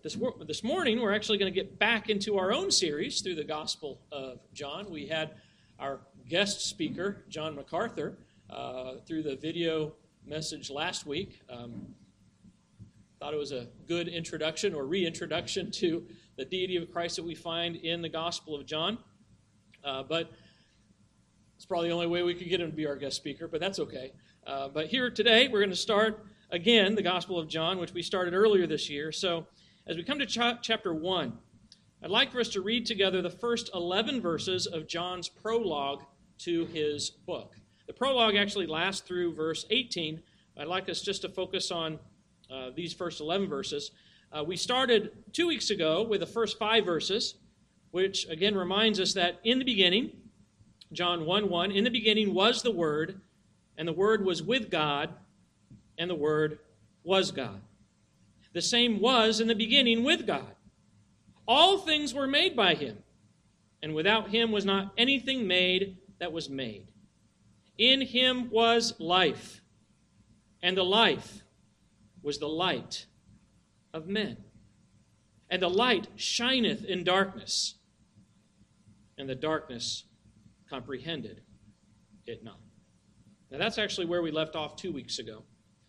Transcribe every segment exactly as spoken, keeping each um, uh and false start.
this, this morning, we're actually going to get back into our own series through the Gospel of John. We had our guest speaker, John MacArthur, uh, through the video message last week. Um, thought it was a good introduction or reintroduction to the deity of Christ that we find in the Gospel of John. Uh, but it's probably the only way we could get him to be our guest speaker, but that's okay. Uh, but here today, we're going to start again the Gospel of John, which we started earlier this year. So as we come to ch- chapter one, I'd like for us to read together the first eleven verses of John's prologue to his book. The prologue actually lasts through verse eighteen. I'd like us just to focus on uh, these first eleven verses. Uh, we started two weeks ago with the first five verses, which again reminds us that in the beginning, John one one, in the beginning was the Word, and the Word was with God, and the Word was God. The same was in the beginning with God. All things were made by him, and without him was not anything made that was made. In him was life, and the life was the light of men. And the light shineth in darkness, and the darkness comprehended it not. Now that's actually where we left off two weeks ago.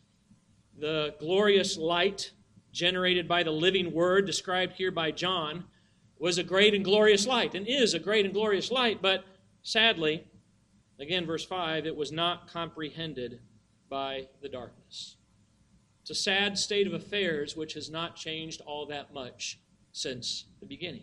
The glorious light generated by the living Word, described here by John, was a great and glorious light, and is a great and glorious light, but sadly, again, verse five, it was not comprehended by the darkness. It's a sad state of affairs which has not changed all that much since the beginning.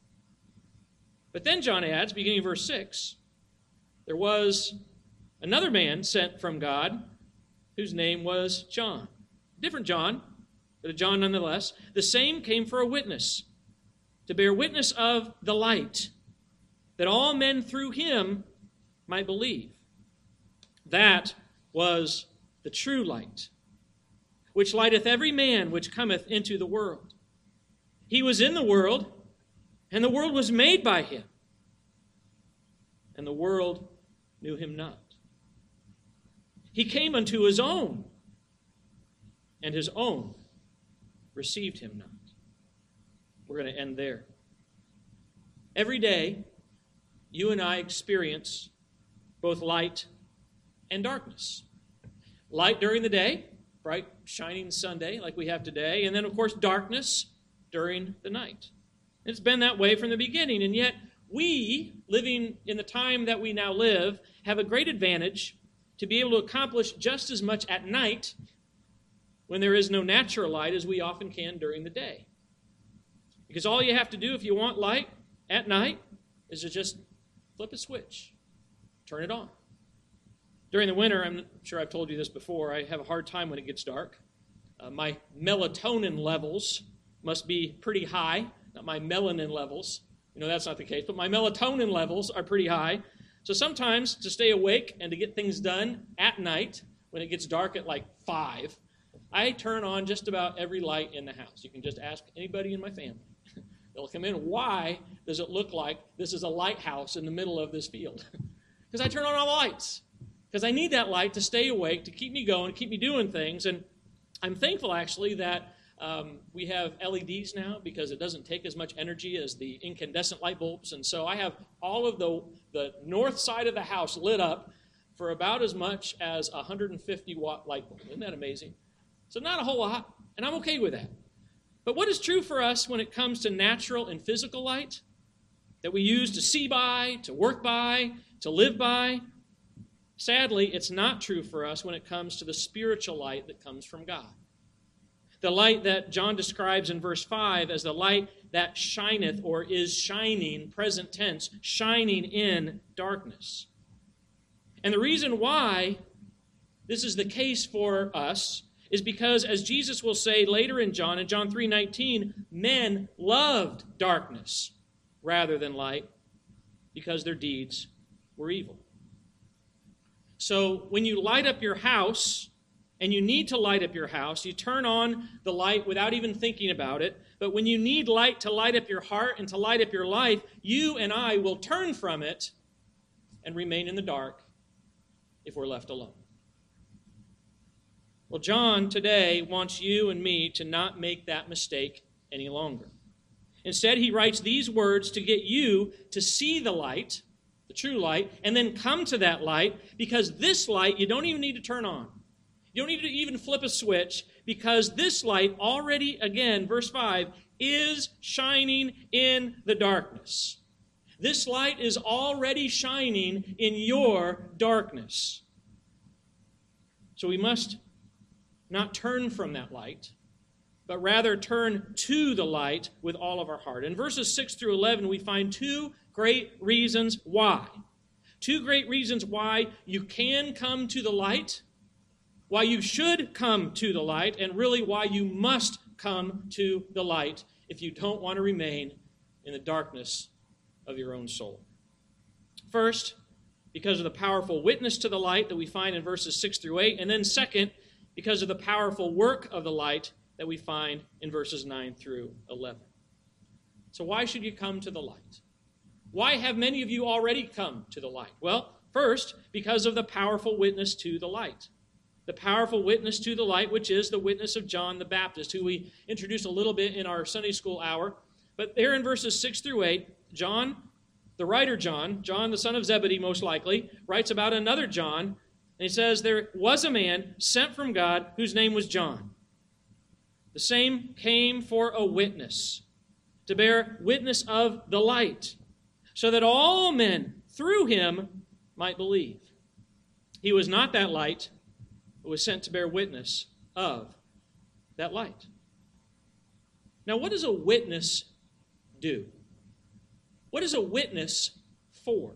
But then John adds, beginning of verse six, there was another man sent from God whose name was John. Different John, but a John nonetheless. The same came for a witness, to bear witness of the light, that all men through him might believe. That was the true light, which lighteth every man which cometh into the world. He was in the world, and the world was made by him, and the world knew him not. He came unto his own, and his own received him not. We're going to end there. Every day, you and I experience both light and darkness. Light during the day, bright, shining Sunday like we have today, and then, of course, darkness during the night. It's been that way from the beginning, and yet we, living in the time that we now live, have a great advantage to be able to accomplish just as much at night when there is no natural light as we often can during the day. Because all you have to do if you want light at night is to just flip a switch, turn it on. During the winter, I'm sure I've told you this before, I have a hard time when it gets dark. Uh, my melatonin levels must be pretty high, not my melanin levels. You know, that's not the case, but my melatonin levels are pretty high. So sometimes to stay awake and to get things done at night, when it gets dark at like five, I turn on just about every light in the house. You can just ask anybody in my family. They'll come in. Why does it look like this is a lighthouse in the middle of this field? Because I turn on all the lights. Because I need that light to stay awake, to keep me going, to keep me doing things. And I'm thankful, actually, that um, we have L E Ds now because it doesn't take as much energy as the incandescent light bulbs. And so I have all of the, the north side of the house lit up for about as much as a one hundred fifty watt light bulb. Isn't that amazing? So not a whole lot, and I'm okay with that. But what is true for us when it comes to natural and physical light that we use to see by, to work by, to live by? Sadly, it's not true for us when it comes to the spiritual light that comes from God. The light that John describes in verse five as the light that shineth or is shining, present tense, shining in darkness. And the reason why this is the case for us is because, as Jesus will say later in John, in John three nineteen, men loved darkness rather than light because their deeds were evil. So when you light up your house, and you need to light up your house, you turn on the light without even thinking about it. But when you need light to light up your heart and to light up your life, you and I will turn from it and remain in the dark if we're left alone. Well, John today wants you and me to not make that mistake any longer. Instead, he writes these words to get you to see the light, the true light, and then come to that light, because this light you don't even need to turn on. You don't need to even flip a switch, because this light already, again, verse five, is shining in the darkness. This light is already shining in your darkness. So we must not turn from that light, but rather turn to the light with all of our heart. In verses six through eleven, we find two great reasons why. Two great reasons why you can come to the light, why you should come to the light, and really why you must come to the light if you don't want to remain in the darkness of your own soul. First, because of the powerful witness to the light that we find in verses six through eight, and then second, because of the powerful work of the light that we find in verses nine through eleven. So why should you come to the light? Why have many of you already come to the light? Well, first, because of the powerful witness to the light. The powerful witness to the light, which is the witness of John the Baptist, who we introduced a little bit in our Sunday school hour. But there in verses six through eight, John, the writer John, John the son of Zebedee most likely, writes about another John, and he says, there was a man sent from God whose name was John. The same came for a witness, to bear witness of the light, so that all men through him might believe. He was not that light, but was sent to bear witness of that light. Now, what does a witness do? What is a witness for?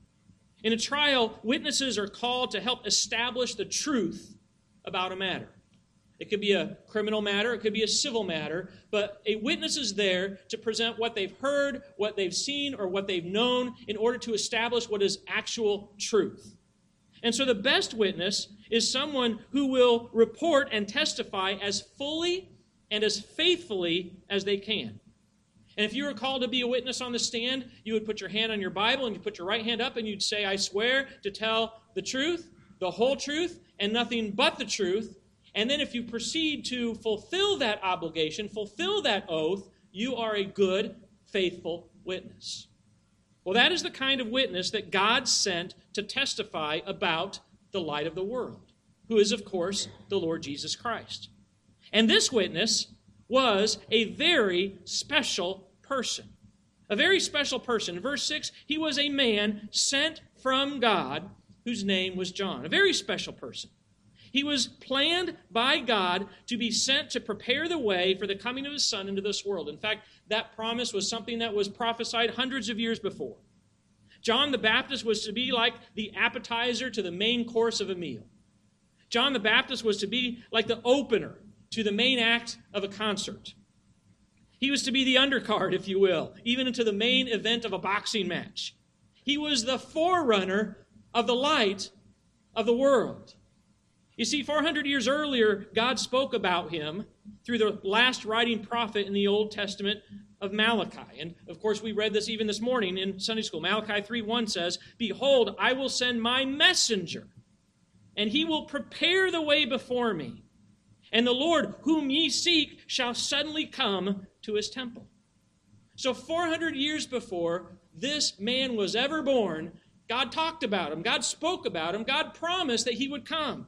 In a trial, witnesses are called to help establish the truth about a matter. It could be a criminal matter, it could be a civil matter, but a witness is there to present what they've heard, what they've seen, or what they've known in order to establish what is actual truth. And so the best witness is someone who will report and testify as fully and as faithfully as they can. And if you were called to be a witness on the stand, you would put your hand on your Bible and you put your right hand up and you'd say, I swear to tell the truth, the whole truth, and nothing but the truth. And then if you proceed to fulfill that obligation, fulfill that oath, you are a good, faithful witness. Well, that is the kind of witness that God sent to testify about the light of the world, who is, of course, the Lord Jesus Christ. And this witness was a very special person. A very special person. In verse six, he was a man sent from God whose name was John. A very special person. He was planned by God to be sent to prepare the way for the coming of his Son into this world. In fact, that promise was something that was prophesied hundreds of years before. John the Baptist was to be like the appetizer to the main course of a meal. John the Baptist was to be like the opener to the main act of a concert. He was to be the undercard, if you will, even into the main event of a boxing match. He was the forerunner of the light of the world. You see, four hundred years earlier, God spoke about him through the last writing prophet in the Old Testament of Malachi. And, of course, we read this even this morning in Sunday school. Malachi three one says, Behold, I will send my messenger, and he will prepare the way before me. And the Lord, whom ye seek, shall suddenly come to his temple. So four hundred years before this man was ever born, God talked about him. God spoke about him. God promised that he would come.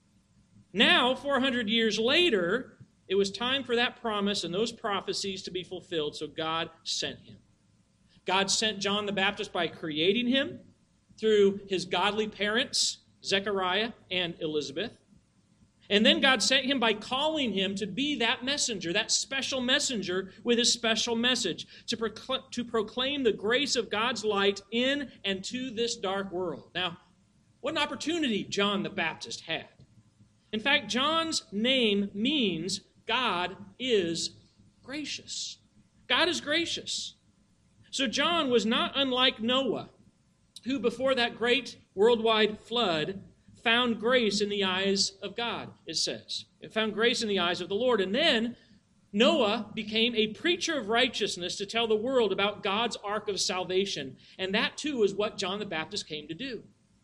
Now, four hundred years later, it was time for that promise and those prophecies to be fulfilled, so God sent him. God sent John the Baptist by creating him through his godly parents, Zechariah and Elizabeth. And then God sent him by calling him to be that messenger, that special messenger with his special message, to, procl- to proclaim the grace of God's light in and to this dark world. Now, what an opportunity John the Baptist had. In fact, John's name means God is gracious. God is gracious. So John was not unlike Noah, who before that great worldwide flood found grace in the eyes of God, it says. It found grace in the eyes of the Lord. And then Noah became a preacher of righteousness to tell the world about God's ark of salvation. And that too is what John the Baptist came to do.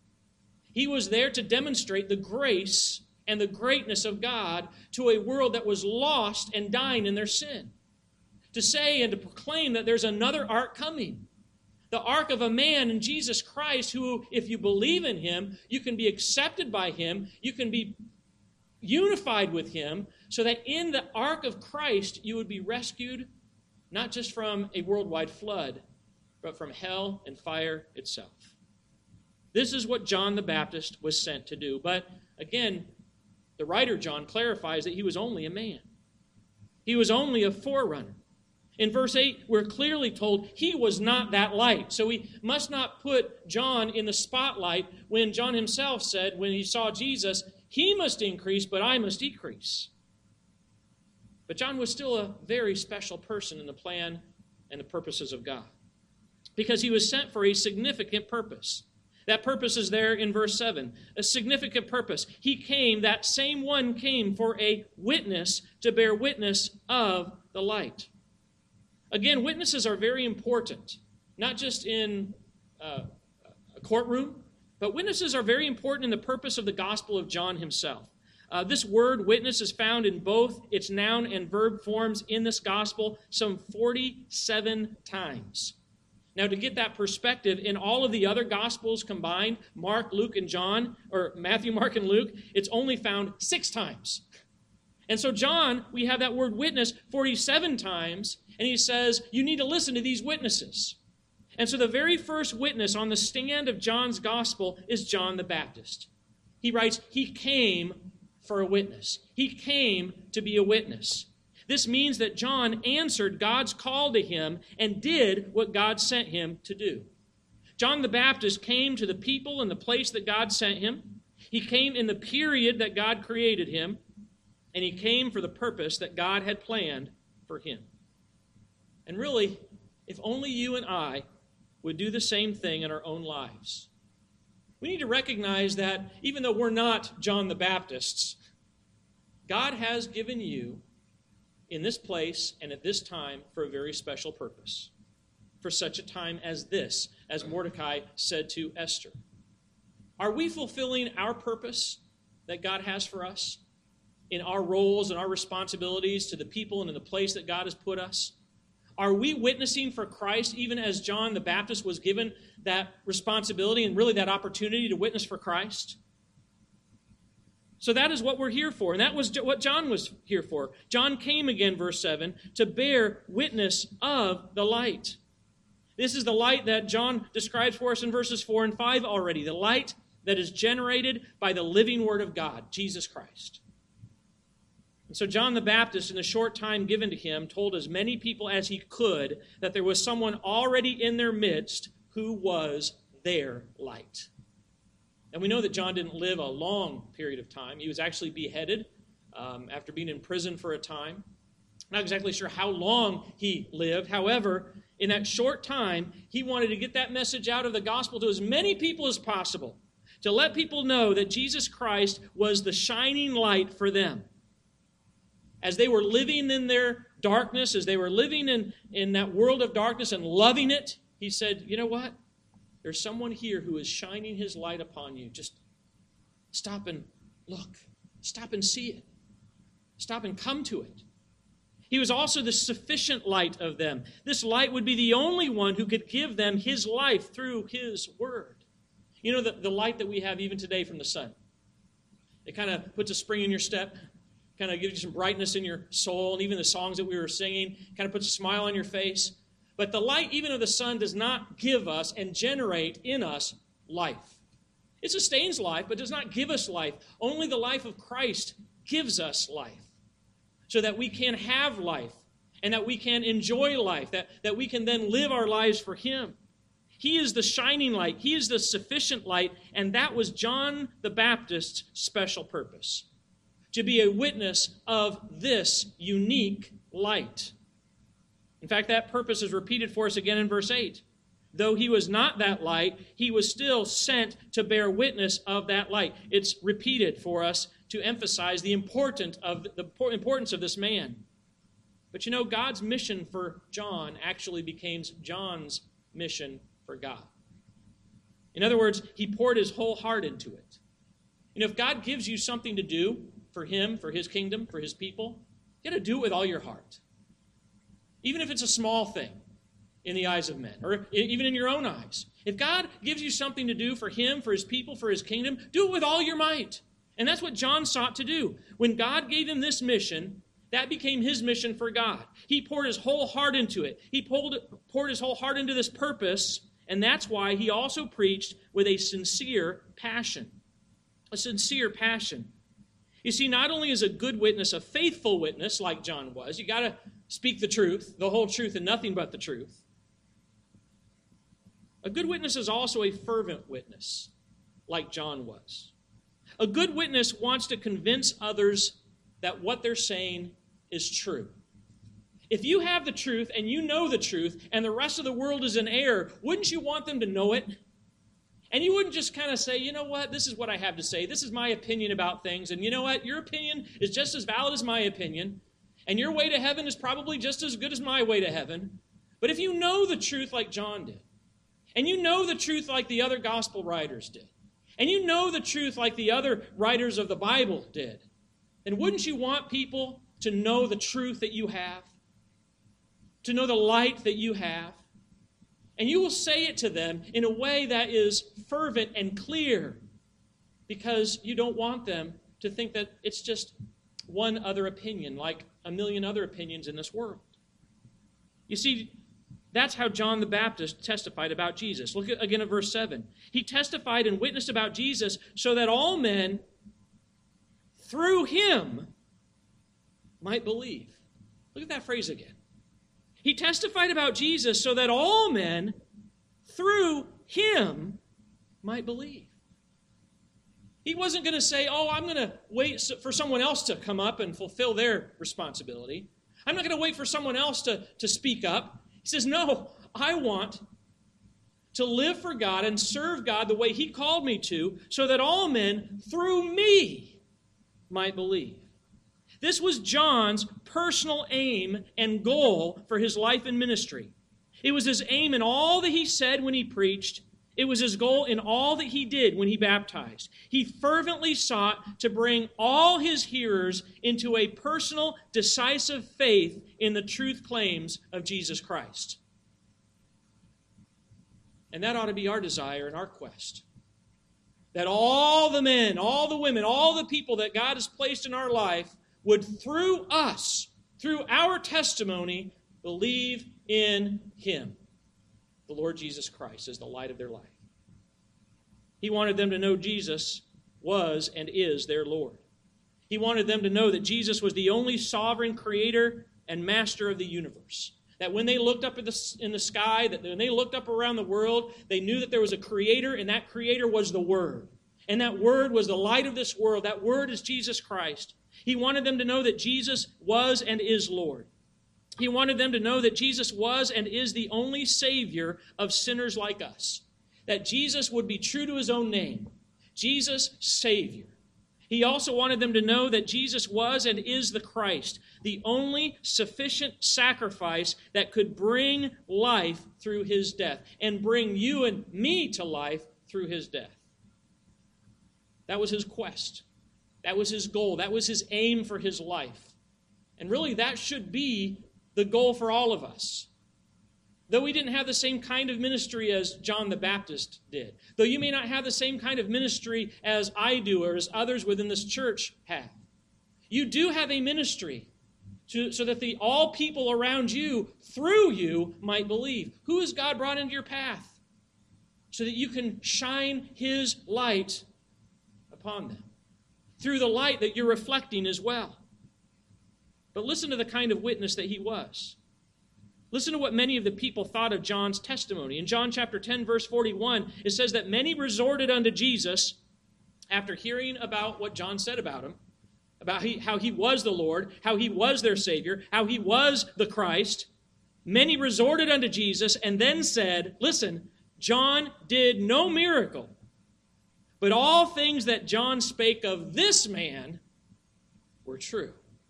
He was there to demonstrate the grace and the greatness of God to a world that was lost and dying in their sin. to say and to proclaim that there's another ark coming. The ark of a man in Jesus Christ who, if you believe in him, you can be accepted by him, you can be unified with him, so that in the ark of Christ you would be rescued not just from a worldwide flood, but from hell and fire itself. This is what John the Baptist was sent to do. But again, the writer John clarifies that he was only a man. He was only a forerunner. In verse eight, we're clearly told he was not that light. So we must not put John in the spotlight when John himself said, when he saw Jesus, he must increase, but I must decrease. But John was still a very special person in the plan and the purposes of God, because he was sent for a significant purpose. That purpose is there in verse seven, a significant purpose. He came, that same one came for a witness to bear witness of the light. Again, witnesses are very important, not just in uh, a courtroom, but witnesses are very important in the purpose of the gospel of John himself. Uh, this word witness is found in both its noun and verb forms in this gospel some forty-seven times. Now, to get that perspective, in all of the other gospels combined, Mark, Luke, and John, or Matthew, Mark, and Luke, it's only found six times. And so John, we have that word witness forty-seven times, and he says, you need to listen to these witnesses. And so the very first witness on the stand of John's gospel is John the Baptist. He writes, he came for a witness. He came to be a witness. This means that John answered God's call to him and did what God sent him to do. John the Baptist came to the people in the place that God sent him. He came in the period that God created him, and he came for the purpose that God had planned for him. And really, if only you and I would do the same thing in our own lives. We need to recognize that even though we're not John the Baptists, God has given you in this place and at this time for a very special purpose, for such a time as this, as Mordecai said to Esther. Are we fulfilling our purpose that God has for us in our roles and our responsibilities to the people and in the place that God has put us? Are we witnessing for Christ even as John the Baptist was given that responsibility and really that opportunity to witness for Christ? So that is what we're here for, and that was what John was here for. John came again, verse seven, to bear witness of the light. This is the light that John describes for us in verses four and five already, the light that is generated by the living Word of God, Jesus Christ. And so John the Baptist, in the short time given to him, told as many people as he could that there was someone already in their midst who was their light. And we know that John didn't live a long period of time. He was actually beheaded um, after being in prison for a time. Not exactly sure how long he lived. However, in that short time, he wanted to get that message out of the gospel to as many people as possible, to let people know that Jesus Christ was the shining light for them. As they were living in their darkness, as they were living in, in that world of darkness and loving it, he said, you know what? There's someone here who is shining his light upon you. Just stop and look. Stop and see it. Stop and come to it. He was also the sufficient light of them. This light would be the only one who could give them his life through his word. You know, the, the light that we have even today from the sun. It kind of puts a spring in your step, kind of gives you some brightness in your soul, and even the songs that we were singing kind of puts a smile on your face. But the light even of the sun does not give us and generate in us life. It sustains life, but does not give us life. Only the life of Christ gives us life, so that we can have life and that we can enjoy life, that, that we can then live our lives for him. He is the shining light. He is the sufficient light, and that was John the Baptist's special purpose, to be a witness of this unique light. In fact, that purpose is repeated for us again in verse eight. Though he was not that light, he was still sent to bear witness of that light. It's repeated for us to emphasize the importance of the importance of this man. But you know, God's mission for John actually became John's mission for God. In other words, he poured his whole heart into it. You know, if God gives you something to do for him, for his kingdom, for his people, you got to do it with all your heart. even if it's a small thing in the eyes of men, or even in your own eyes. If God gives you something to do for Him, for His people, for His kingdom, do it with all your might. And that's what John sought to do. When God gave him this mission, that became his mission for God. He poured his whole heart into it. He poured, poured his whole heart into this purpose, and that's why he also preached with a sincere passion. A sincere passion. You see, not only is a good witness a faithful witness, like John was, you got to speak the truth, the whole truth, and nothing but the truth. A good witness is also a fervent witness, like John was. A good witness wants to convince others that what they're saying is true. If you have the truth and you know the truth and the rest of the world is in error, wouldn't you want them to know it? And you wouldn't just kind of say, you know what, this is what I have to say. This is my opinion about things. And you know what, your opinion is just as valid as my opinion. And your way to heaven is probably just as good as my way to heaven. But if you know the truth like John did, and you know the truth like the other gospel writers did, and you know the truth like the other writers of the Bible did, then wouldn't you want people to know the truth that you have? To know the light that you have? And you will say it to them in a way that is fervent and clear, because you don't want them to think that it's just one other opinion, like a million other opinions in this world. You see, that's how John the Baptist testified about Jesus. Look at, again at verse seven. He testified and witnessed about Jesus so that all men through him might believe. Look at that phrase again. He testified about Jesus so that all men through him might believe. He wasn't going to say, oh, I'm going to wait for someone else to come up and fulfill their responsibility. I'm not going to wait for someone else to, to speak up. He says, no, I want to live for God and serve God the way He called me to, so that all men through me might believe. This was John's personal aim and goal for his life and ministry. It was his aim in all that he said when he preached. It was his goal in all that he did when he baptized. He fervently sought to bring all his hearers into a personal, decisive faith in the truth claims of Jesus Christ. And that ought to be our desire and our quest. That all the men, all the women, all the people that God has placed in our life would, through us, through our testimony, believe in Him, the Lord Jesus Christ, as the light of their life. He wanted them to know Jesus was and is their Lord. He wanted them to know that Jesus was the only sovereign creator and master of the universe. That when they looked up at the, in the sky, that when they looked up around the world, they knew that there was a creator, and that creator was the Word. And that Word was the light of this world. That Word is Jesus Christ. He wanted them to know that Jesus was and is Lord. He wanted them to know that Jesus was and is the only Savior of sinners like us. That Jesus would be true to His own name. Jesus, Savior. He also wanted them to know that Jesus was and is the Christ, the only sufficient sacrifice that could bring life through His death and bring you and me to life through His death. That was His quest. That was His goal. That was His aim for His life. And really, that should be the goal for all of us. Though we didn't have the same kind of ministry as John the Baptist did. Though you may not have the same kind of ministry as I do or as others within this church have. You do have a ministry to, so that the all people around you, through you, might believe. Who has God brought into your path? So that you can shine His light upon them. Through the light that you're reflecting as well. But listen to the kind of witness that he was. Listen to what many of the people thought of John's testimony. In John chapter ten, verse forty-one, it says that many resorted unto Jesus after hearing about what John said about him, about he, how he was the Lord, how he was their Savior, how he was the Christ. Many resorted unto Jesus and then said, listen, John did no miracle, but all things that John spake of this man were true.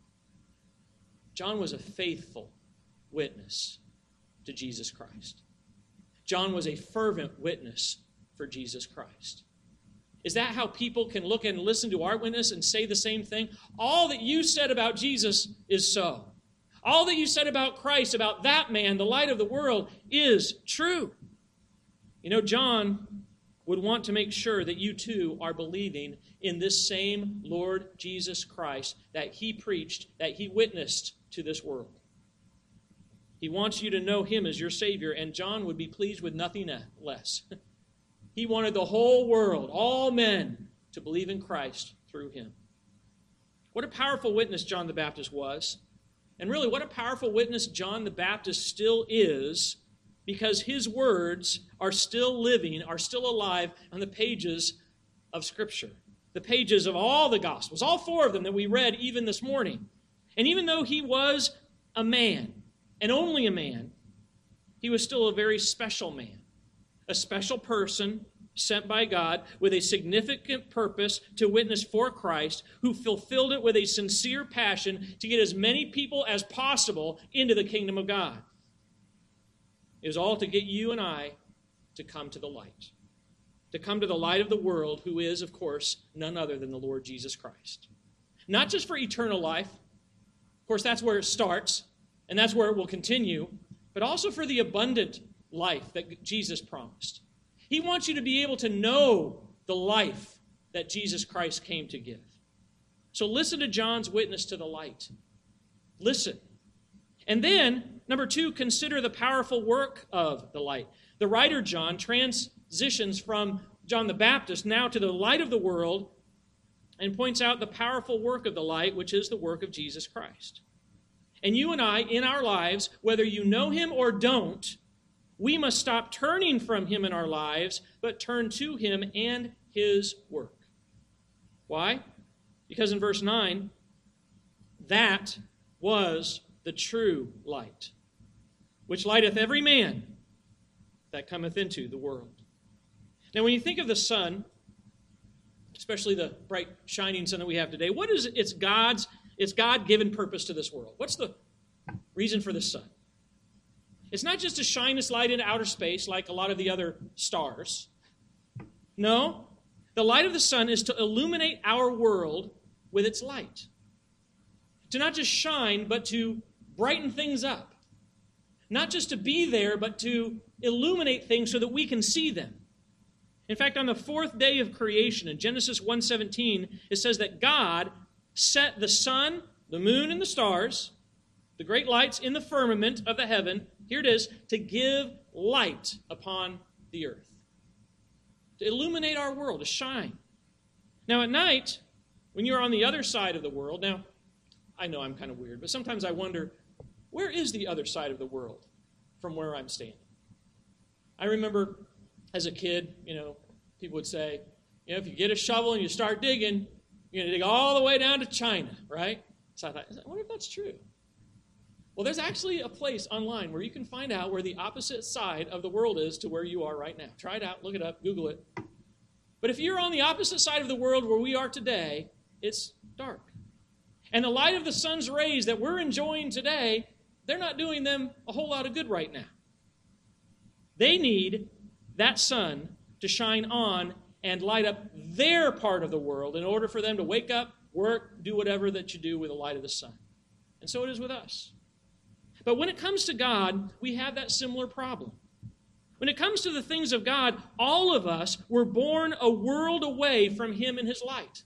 John was a faithful witness to Jesus Christ. John was a fervent witness for Jesus Christ. Is that how people can look and listen to our witness and say the same thing? All that you said about Jesus is so. All that you said about Christ, about that man, the light of the world, is true. You know, John would want to make sure that you too are believing in this same Lord Jesus Christ that he preached, that he witnessed to this world. He wants you to know him as your Savior, and John would be pleased with nothing less. He wanted the whole world, all men, to believe in Christ through him. What a powerful witness John the Baptist was. And really, what a powerful witness John the Baptist still is, because his words are still living, are still alive on the pages of Scripture. The pages of all the Gospels, all four of them that we read even this morning. And even though he was a man, and only a man, he was still a very special man. A special person sent by God with a significant purpose to witness for Christ, who fulfilled it with a sincere passion to get as many people as possible into the kingdom of God. It was all to get you and I to come to the light. To come to the light of the world, who is, of course, none other than the Lord Jesus Christ. Not just for eternal life. Of course, that's where it starts, and that's where it will continue, but also for the abundant life that Jesus promised. He wants you to be able to know the life that Jesus Christ came to give. So listen to John's witness to the light. Listen. And then, number two, consider the powerful work of the light. The writer John transitions from John the Baptist now to the light of the world and points out the powerful work of the light, which is the work of Jesus Christ. And you and I, in our lives, whether you know him or don't, we must stop turning from him in our lives, but turn to him and his work. Why? Because in verse nine, that was the true light, which lighteth every man that cometh into the world. Now, when you think of the sun, especially the bright, shining sun that we have today, what is it? It's God's, it's God-given purpose to this world. What's the reason for the sun? It's not just to shine its light into outer space like a lot of the other stars. No, the light of the sun is to illuminate our world with its light. To not just shine, but to brighten things up. Not just to be there, but to illuminate things so that we can see them. In fact, on the fourth day of creation, in Genesis one seventeen, it says that God set the sun, the moon, and the stars, the great lights in the firmament of the heaven, here it is, to give light upon the earth. To illuminate our world, to shine. Now at night, when you're on the other side of the world, now, I know I'm kind of weird, but sometimes I wonder, where is the other side of the world from where I'm standing? I remember as a kid, you know, people would say, you know, if you get a shovel and you start digging, you're going to dig all the way down to China, right? So I thought, I wonder if that's true. Well, there's actually a place online where you can find out where the opposite side of the world is to where you are right now. Try it out, look it up, Google it. But if you're on the opposite side of the world where we are today, it's dark. And the light of the sun's rays that we're enjoying today, they're not doing them a whole lot of good right now. They need that sun to shine on and light up their part of the world in order for them to wake up, work, do whatever that you do with the light of the sun. And so it is with us. But when it comes to God, we have that similar problem. When it comes to the things of God, all of us were born a world away from him and his light.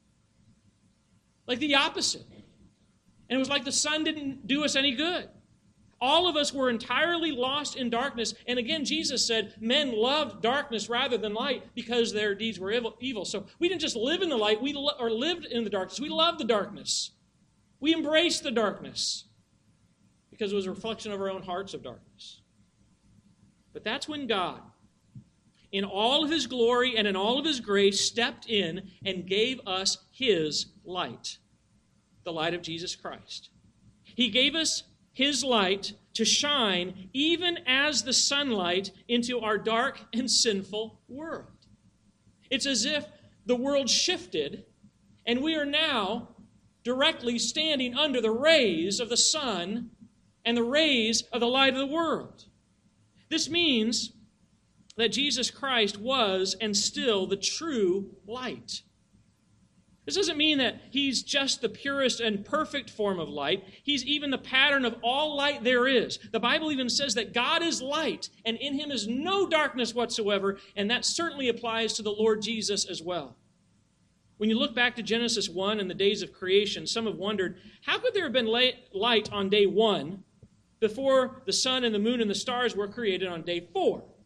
Like the opposite. And it was like the sun didn't do us any good. All of us were entirely lost in darkness. And again, Jesus said, men loved darkness rather than light because their deeds were evil. So we didn't just live in the light, we lo- or lived in the darkness. We loved the darkness. We embraced the darkness because it was a reflection of our own hearts of darkness. But that's when God, in all of his glory and in all of his grace, stepped in and gave us his light, the light of Jesus Christ. He gave us his light to shine even as the sunlight into our dark and sinful world. It's as if the world shifted and we are now directly standing under the rays of the sun and the rays of the light of the world. This means that Jesus Christ was and still the true light. This doesn't mean that he's just the purest and perfect form of light. He's even the pattern of all light there is. The Bible even says that God is light, and in him is no darkness whatsoever, and that certainly applies to the Lord Jesus as well. When you look back to Genesis one and the days of creation, some have wondered, how could there have been light on day one before the sun and the moon and the stars were created on day four? Well,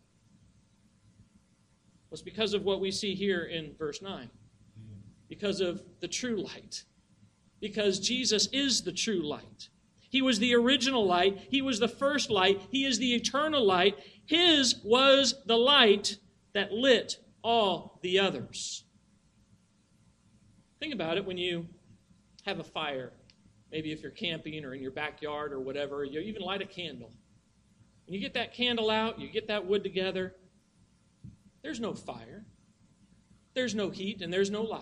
it's because of what we see here in verse nine. Because of the true light. Because Jesus is the true light. He was the original light. He was the first light. He is the eternal light. His was the light that lit all the others. Think about it when you have a fire. Maybe if you're camping or in your backyard or whatever, you even light a candle. When you get that candle out, you get that wood together, there's no fire. There's no heat and there's no light.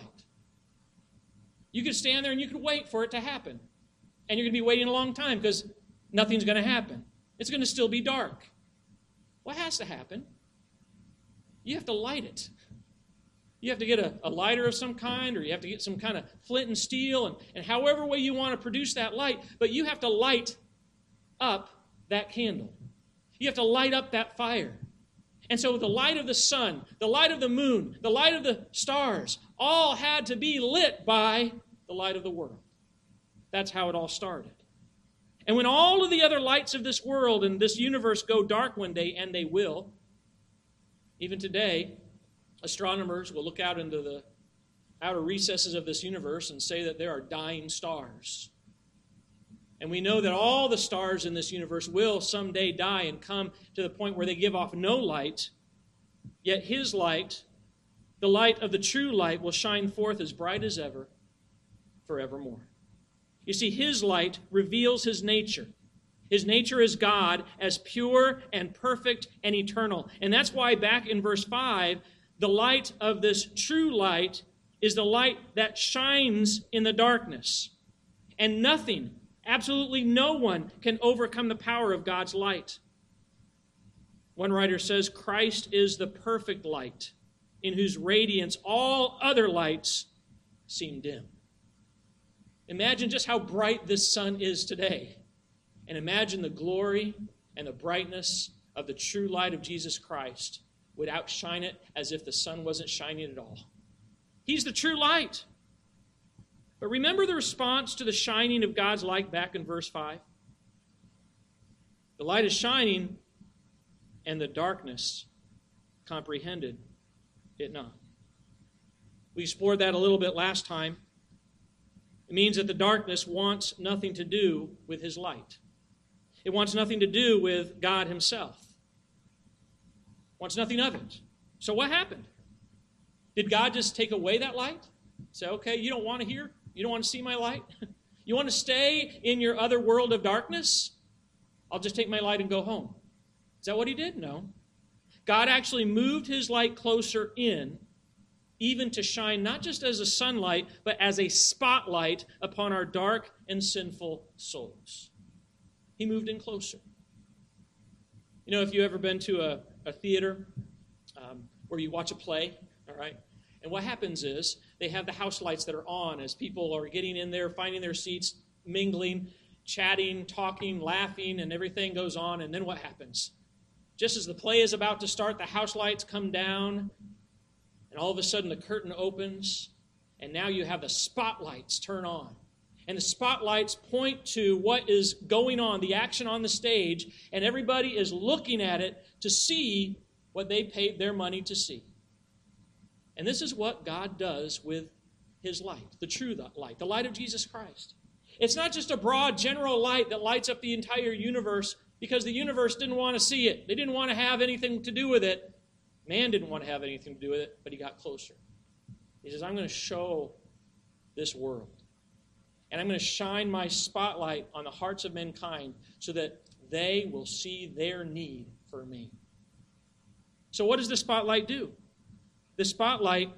You could stand there and you could wait for it to happen. And you're going to be waiting a long time because nothing's going to happen. It's going to still be dark. What has to happen? You have to light it. You have to get a, a lighter of some kind, or you have to get some kind of flint and steel, and, and however way you want to produce that light, but you have to light up that candle. You have to light up that fire. And so the light of the sun, the light of the moon, the light of the stars, all had to be lit by the light of the world. That's how it all started. And when all of the other lights of this world and this universe go dark one day, and they will, even today, astronomers will look out into the outer recesses of this universe and say that there are dying stars. And we know that all the stars in this universe will someday die and come to the point where they give off no light, yet his light, the light of the true light, will shine forth as bright as ever, forevermore. You see, his light reveals his nature. His nature is God, as pure and perfect and eternal. And that's why back in verse five, the light of this true light is the light that shines in the darkness. And nothing, absolutely no one, can overcome the power of God's light. One writer says, Christ is the perfect light, in whose radiance all other lights seem dim. Imagine just how bright this sun is today. And imagine the glory and the brightness of the true light of Jesus Christ would outshine it as if the sun wasn't shining at all. He's the true light. But remember the response to the shining of God's light back in verse five? The light is shining, and the darkness comprehended it not. We explored that a little bit last time. It means that the darkness wants nothing to do with his light. It wants nothing to do with God himself. It wants nothing of it. So what happened? Did God just take away that light? Say, okay, you don't want to hear? You don't want to see my light? You want to stay in your other world of darkness? I'll just take my light and go home. Is that what he did? No. God actually moved his light closer in, even to shine not just as a sunlight, but as a spotlight upon our dark and sinful souls. He moved in closer. You know, if you've ever been to a, a theater um, where you watch a play, all right, and what happens is they have the house lights that are on as people are getting in there, finding their seats, mingling, chatting, talking, laughing, and everything goes on, and then what happens? Just as the play is about to start, the house lights come down, and all of a sudden the curtain opens, and now you have the spotlights turn on. And the spotlights point to what is going on, the action on the stage, and everybody is looking at it to see what they paid their money to see. And this is what God does with his light, the true light, the light of Jesus Christ. It's not just a broad general light that lights up the entire universe because the universe didn't want to see it. They didn't want to have anything to do with it. Man didn't want to have anything to do with it, but he got closer. He says, I'm going to show this world. And I'm going to shine my spotlight on the hearts of mankind so that they will see their need for me. So what does the spotlight do? The spotlight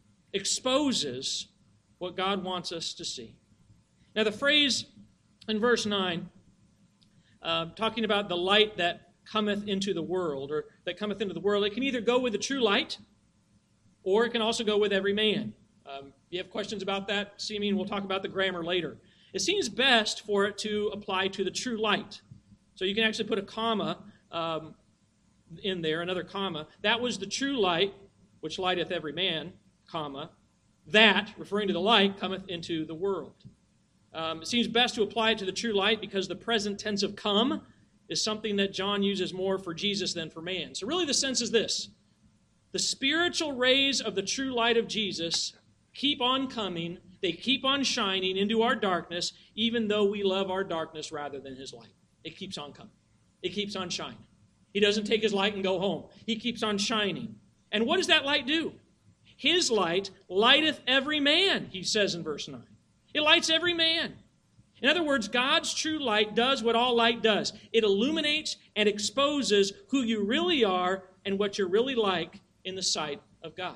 exposes what God wants us to see. Now the phrase in verse nine, uh, talking about the light that cometh into the world, or that cometh into the world, it can either go with the true light, or it can also go with every man. Um, if you have questions about that, see me and we'll talk about the grammar later. It seems best for it to apply to the true light. So you can actually put a comma um, in there, another comma. That was the true light, which lighteth every man, comma. That, referring to the light, cometh into the world. Um, it seems best to apply it to the true light because the present tense of come is something that John uses more for Jesus than for man. So really the sense is this. The spiritual rays of the true light of Jesus keep on coming. They keep on shining into our darkness, even though we love our darkness rather than his light. It keeps on coming. It keeps on shining. He doesn't take his light and go home. He keeps on shining. And what does that light do? His light lighteth every man, he says in verse nine. It lights every man. In other words, God's true light does what all light does. It illuminates and exposes who you really are and what you're really like in the sight of God.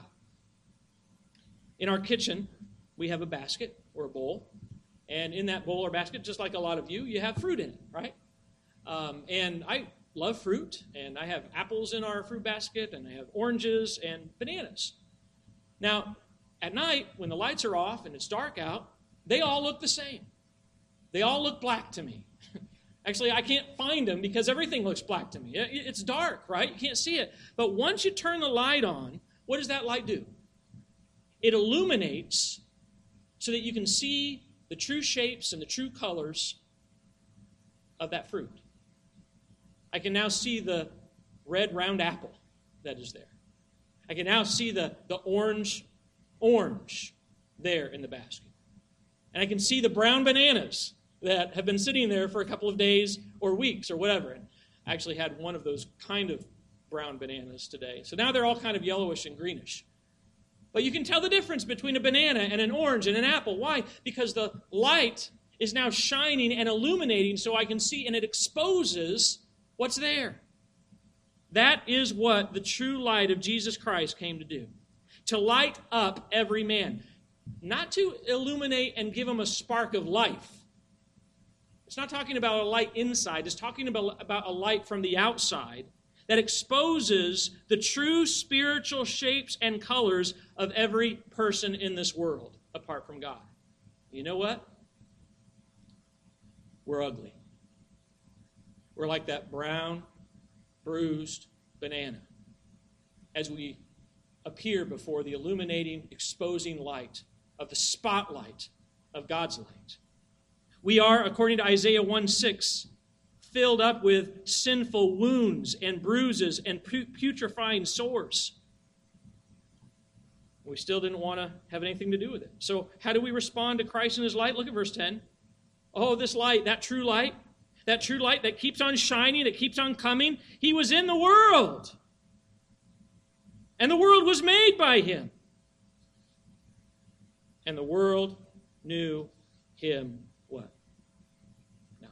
In our kitchen, we have a basket or a bowl. And in that bowl or basket, just like a lot of you, you have fruit in it, right? Um, and I love fruit, and I have apples in our fruit basket, and I have oranges and bananas. Now, at night, when the lights are off and it's dark out, they all look the same. They all look black to me. Actually, I can't find them because everything looks black to me. It's dark, right? You can't see it. But once you turn the light on, what does that light do? It illuminates so that you can see the true shapes and the true colors of that fruit. I can now see the red round apple that is there. I can now see the, the orange orange there in the basket. And I can see the brown bananas that have been sitting there for a couple of days or weeks or whatever. And I actually had one of those kind of brown bananas today. So now they're all kind of yellowish and greenish. But you can tell the difference between a banana and an orange and an apple. Why? Because the light is now shining and illuminating so I can see, and it exposes what's there. That is what the true light of Jesus Christ came to do. To light up every man. Not to illuminate and give them a spark of life. It's not talking about a light inside. It's talking about, about a light from the outside that exposes the true spiritual shapes and colors of every person in this world apart from God. You know what? We're ugly. We're like that brown, bruised banana as we appear before the illuminating, exposing light of the spotlight of God's light. We are, according to Isaiah one six, filled up with sinful wounds and bruises and putrefying sores. We still didn't want to have anything to do with it. So how do we respond to Christ and his light? Look at verse ten. Oh, this light, that true light, that true light that keeps on shining, that keeps on coming, he was in the world. And the world was made by him. And the world knew him what? No.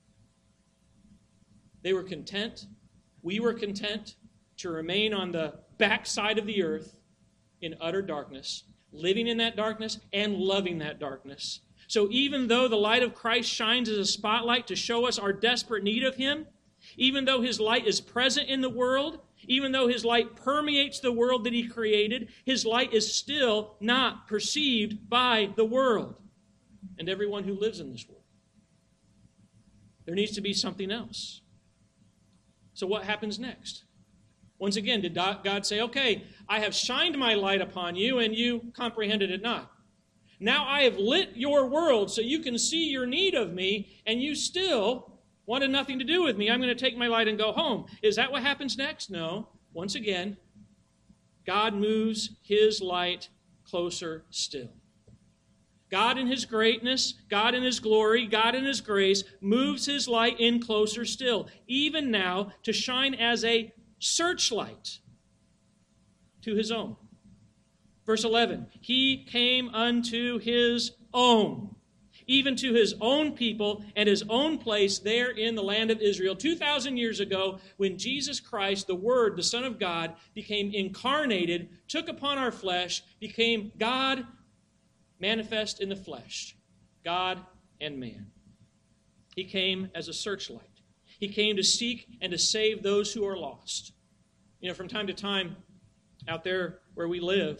They were content. We were content to remain on the backside of the earth in utter darkness, living in that darkness and loving that darkness. So even though the light of Christ shines as a spotlight to show us our desperate need of him, even though his light is present in the world, even though his light permeates the world that he created, his light is still not perceived by the world and everyone who lives in this world. There needs to be something else. So what happens next? Once again, did God say, okay, I have shined my light upon you and you comprehended it not. Now I have lit your world so you can see your need of me and you still wanted nothing to do with me. I'm going to take my light and go home. Is that what happens next? No. Once again, God moves his light closer still. God in his greatness, God in his glory, God in his grace moves his light in closer still, even now to shine as a searchlight to his own. Verse eleven, he came unto his own, even to his own people and his own place there in the land of Israel. two thousand years ago, when Jesus Christ, the Word, the Son of God, became incarnated, took upon our flesh, became God manifest in the flesh, God and man. He came as a searchlight. He came to seek and to save those who are lost. You know, from time to time, out there where we live,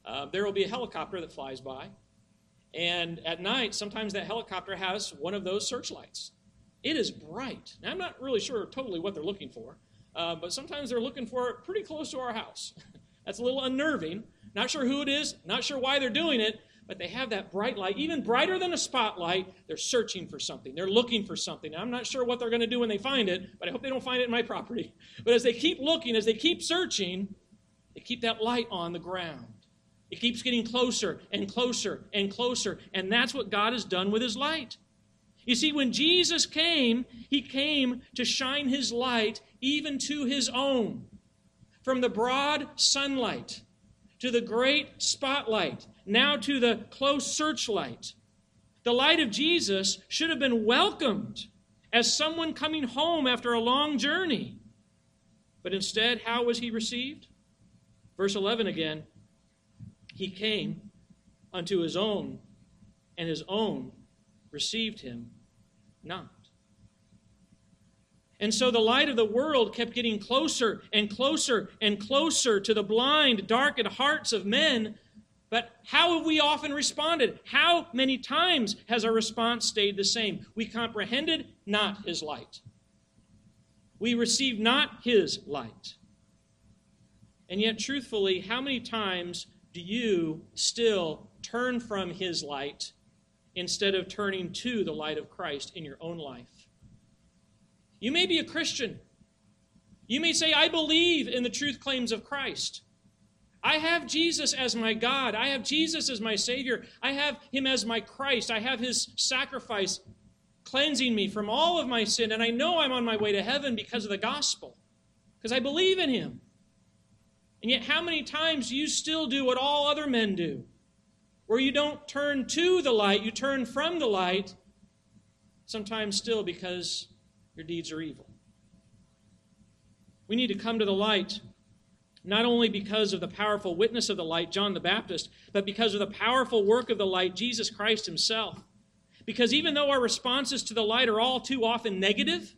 uh, there will be a helicopter that flies by. And at night, sometimes that helicopter has one of those searchlights. It is bright. Now, I'm not really sure totally what they're looking for, uh, but sometimes they're looking for it pretty close to our house. That's a little unnerving. Not sure who it is, not sure why they're doing it, but they have that bright light, even brighter than a spotlight. They're searching for something. They're looking for something. Now, I'm not sure what they're going to do when they find it, but I hope they don't find it in my property. But as they keep looking, as they keep searching, they keep that light on the ground. It keeps getting closer and closer and closer, and that's what God has done with his light. You see, when Jesus came, he came to shine his light even to his own. From the broad sunlight to the great spotlight, now to the close searchlight. The light of Jesus should have been welcomed as someone coming home after a long journey. But instead, how was he received? Verse eleven again, he came unto his own, and his own received him not. And so the light of the world kept getting closer and closer and closer to the blind, darkened hearts of men. But how have we often responded? How many times has our response stayed the same? We comprehended not his light. We received not his light. And yet, truthfully, how many times do you still turn from his light instead of turning to the light of Christ in your own life? You may be a Christian. You may say, I believe in the truth claims of Christ. I have Jesus as my God. I have Jesus as my Savior. I have him as my Christ. I have his sacrifice cleansing me from all of my sin. And I know I'm on my way to heaven because of the gospel, because I believe in him. And yet how many times do you still do what all other men do? Where you don't turn to the light, you turn from the light, sometimes still because your deeds are evil. We need to come to the light, not only because of the powerful witness of the light, John the Baptist, but because of the powerful work of the light, Jesus Christ himself. Because even though our responses to the light are all too often negative,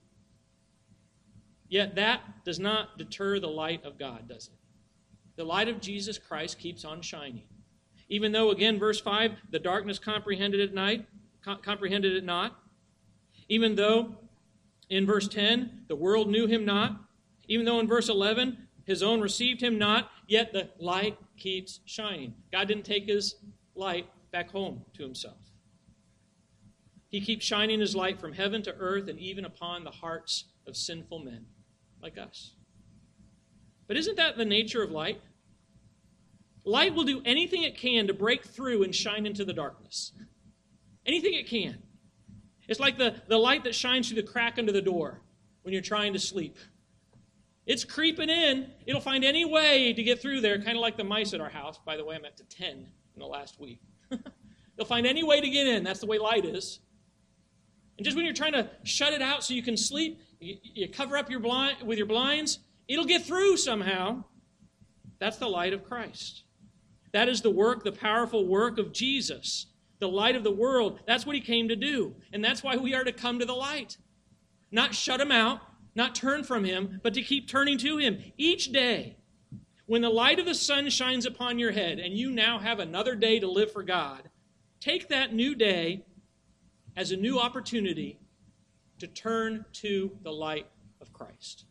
yet that does not deter the light of God, does it? The light of Jesus Christ keeps on shining. Even though, again, verse five, the darkness comprehended it night, com- comprehended it not. Even though, in verse ten, the world knew him not. Even though in verse eleven, his own received him not, yet the light keeps shining. God didn't take his light back home to himself. He keeps shining his light from heaven to earth and even upon the hearts of sinful men like us. But isn't that the nature of light? Light will do anything it can to break through and shine into the darkness. Anything it can. It's like the, the light that shines through the crack under the door when you're trying to sleep. It's creeping in. It'll find any way to get through there, kind of like the mice at our house. By the way, I'm up to ten in the last week. They'll find any way to get in. That's the way light is. And just when you're trying to shut it out so you can sleep, you, you cover up your blind with your blinds, it'll get through somehow. That's the light of Christ. That is the work, the powerful work of Jesus, the light of the world. That's what he came to do. And that's why we are to come to the light. Not shut him out, not turn from him, but to keep turning to him. Each day, when the light of the sun shines upon your head and you now have another day to live for God, take that new day as a new opportunity to turn to the light of Christ.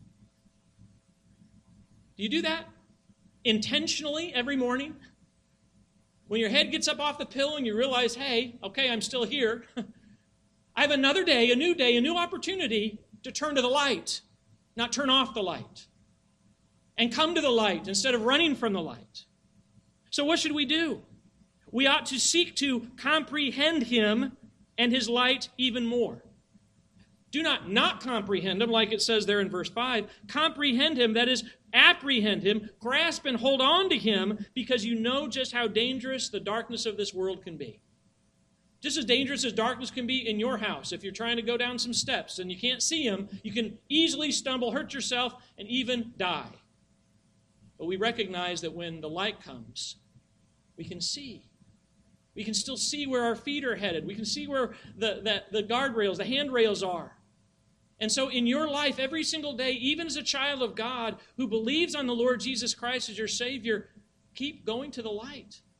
Do you do that intentionally every morning? When your head gets up off the pillow and you realize, hey, okay, I'm still here. I have another day, a new day, a new opportunity to turn to the light, not turn off the light. And come to the light instead of running from the light. So what should we do? We ought to seek to comprehend him and his light even more. Do not not comprehend him, like it says there in verse five. Comprehend him, that is, apprehend him, grasp and hold on to him, because you know just how dangerous the darkness of this world can be. Just as dangerous as darkness can be in your house. If you're trying to go down some steps and you can't see him, you can easily stumble, hurt yourself, and even die. But we recognize that when the light comes, we can see. We can still see where our feet are headed. We can see where the, the, the guardrails, the handrails are. And so in your life, every single day, even as a child of God who believes on the Lord Jesus Christ as your Savior, keep going to the light.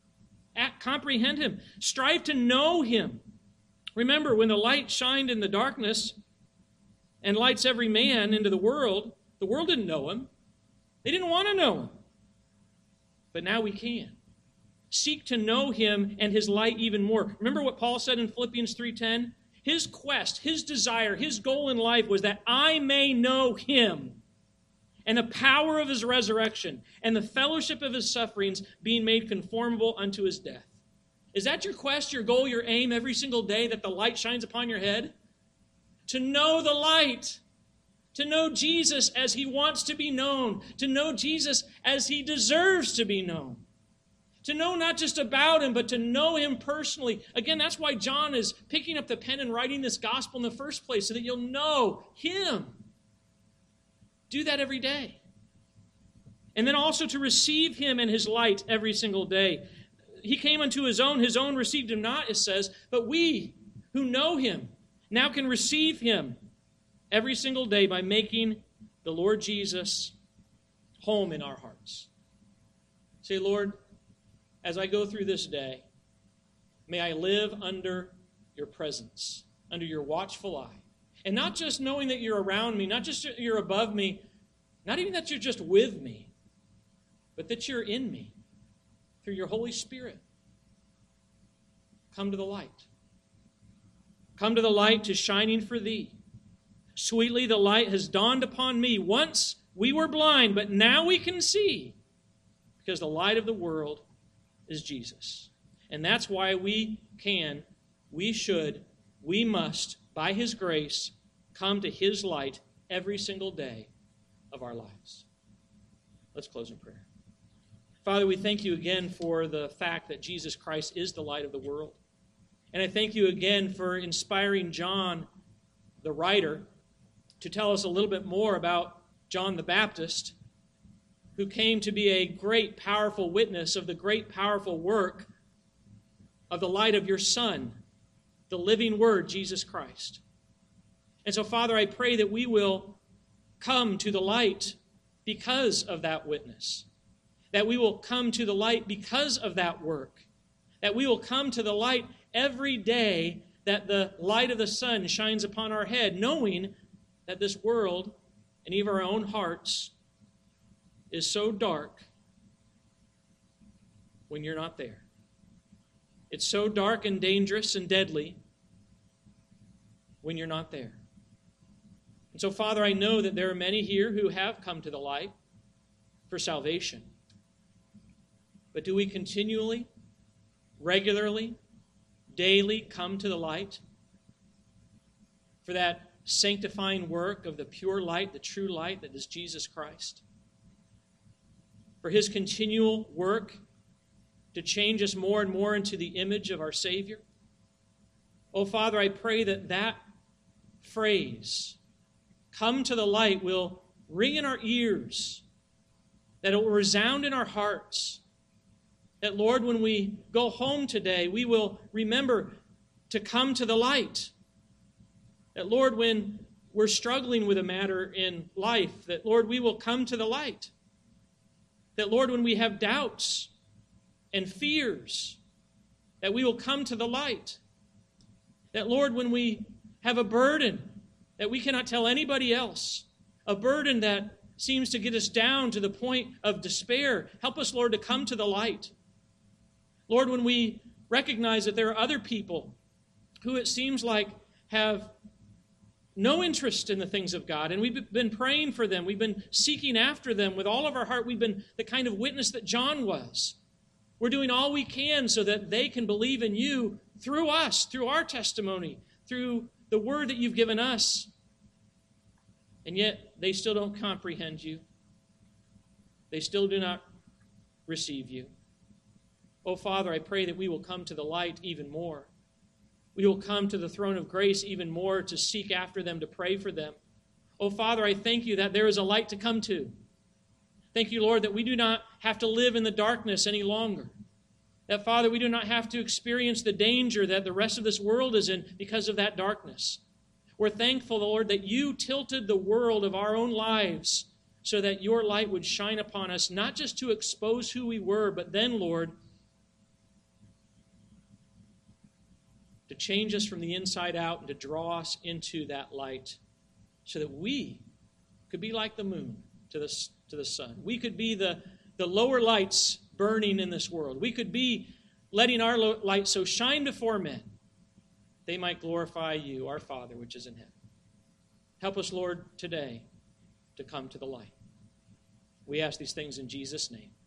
comprehend him. Strive to know him. Remember, when the light shined in the darkness and lights every man into the world, the world didn't know him. They didn't want to know him. But now we can. Seek to know him and his light even more. Remember what Paul said in Philippians three ten? His quest, his desire, his goal in life was that I may know him and the power of his resurrection and the fellowship of his sufferings, being made conformable unto his death. Is that your quest, your goal, your aim every single day, that the light shines upon your head? To know the light. To know Jesus as he wants to be known. To know Jesus as he deserves to be known. To know not just about him, but to know him personally. Again, that's why John is picking up the pen and writing this gospel in the first place, so that you'll know him. Do that every day. And then also to receive him and his light every single day. He came unto his own, his own received him not, it says, but we who know him now can receive him every single day by making the Lord Jesus home in our hearts. Say, Lord, as I go through this day, may I live under your presence, under your watchful eye. And not just knowing that you're around me, not just that you're above me, not even that you're just with me, but that you're in me through your Holy Spirit. Come to the light. Come to the light to shining for thee. Sweetly the light has dawned upon me. Once we were blind, but now we can see, because the light of the world is Jesus. And that's why we can, we should, we must, by his grace, come to his light every single day of our lives. Let's close in prayer. Father, we thank you again for the fact that Jesus Christ is the light of the world. And I thank you again for inspiring John, the writer, to tell us a little bit more about John the Baptist, who came to be a great, powerful witness of the great, powerful work of the light of your Son, the living Word, Jesus Christ. And so, Father, I pray that we will come to the light because of that witness, that we will come to the light because of that work, that we will come to the light every day that the light of the sun shines upon our head, knowing that this world and even our own hearts is so dark when you're not there. It's so dark and dangerous and deadly when you're not there. And so, Father, I know that there are many here who have come to the light for salvation. But do we continually, regularly, daily come to the light for that sanctifying work of the pure light, the true light that is Jesus Christ? For his continual work to change us more and more into the image of our Savior? Oh, Father, I pray that that phrase, come to the light, will ring in our ears, that it will resound in our hearts, that, Lord, when we go home today, we will remember to come to the light. That, Lord, when we're struggling with a matter in life, that, Lord, we will come to the light. That, Lord, when we have doubts and fears, that we will come to the light. That, Lord, when we have a burden that we cannot tell anybody else, a burden that seems to get us down to the point of despair, help us, Lord, to come to the light. Lord, when we recognize that there are other people who it seems like have no interest in the things of God, and we've been praying for them, we've been seeking after them with all of our heart, we've been the kind of witness that John was. We're doing all we can so that they can believe in you through us, through our testimony, through the word that you've given us. And yet, they still don't comprehend you. They still do not receive you. Oh, Father, I pray that we will come to the light even more. We will come to the throne of grace even more to seek after them, to pray for them. Oh, Father, I thank you that there is a light to come to. Thank you, Lord, that we do not have to live in the darkness any longer. That, Father, we do not have to experience the danger that the rest of this world is in because of that darkness. We're thankful, Lord, that you tilted the world of our own lives so that your light would shine upon us, not just to expose who we were, but then, Lord, to change us from the inside out and to draw us into that light so that we could be like the moon to the, to the sun. We could be the, the lower lights burning in this world. We could be letting our light so shine before men, they might glorify you, our Father, which is in heaven. Help us, Lord, today to come to the light. We ask these things in Jesus' name.